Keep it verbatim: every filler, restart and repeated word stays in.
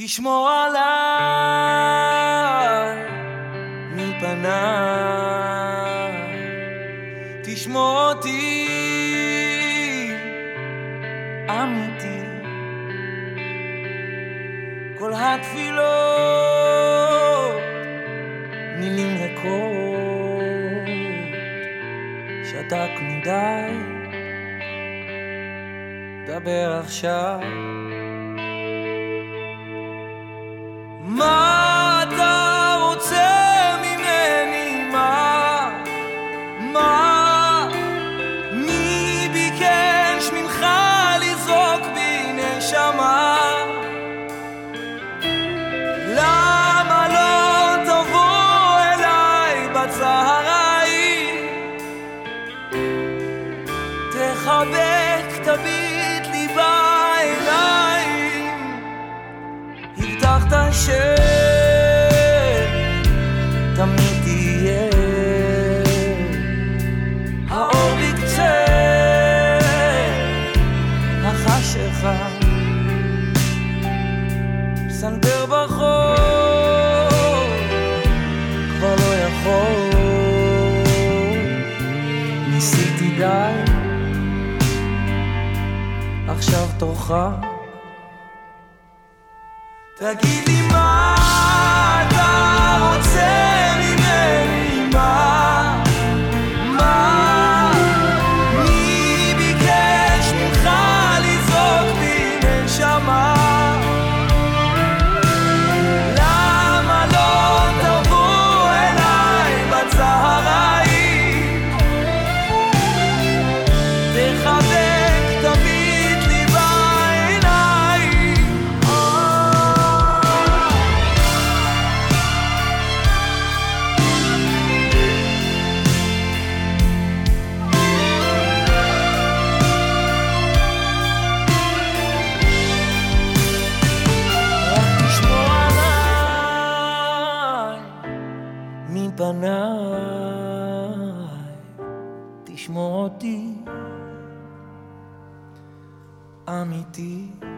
תשמור עליי מפניי, תשמור אותי אמיתי. כל התפילות מילים ריקות, שתקנו די, דבר עכשיו. מה אתה רוצה ממני? מה? מה? מי ביקש ממך לזרוק בי נשמה? למה לא תבוא אליי בצהריים? תחבק, תביט לי בעיניים. הבטחת שתמיד תהיה האור בקצה החשיכה, פסנתר ברחוב כבר לא יכול. ניסיתי די, עכשיו תורך. תגיד לי מה אתה רוצה ממני? מה? מה? מי ביקש ממך לזרוק בי נשמה? למה לא תבוא אליי בצהריים? תחבק, תביט לי בעיניים. מפניי, תשמור אותי אמיתי.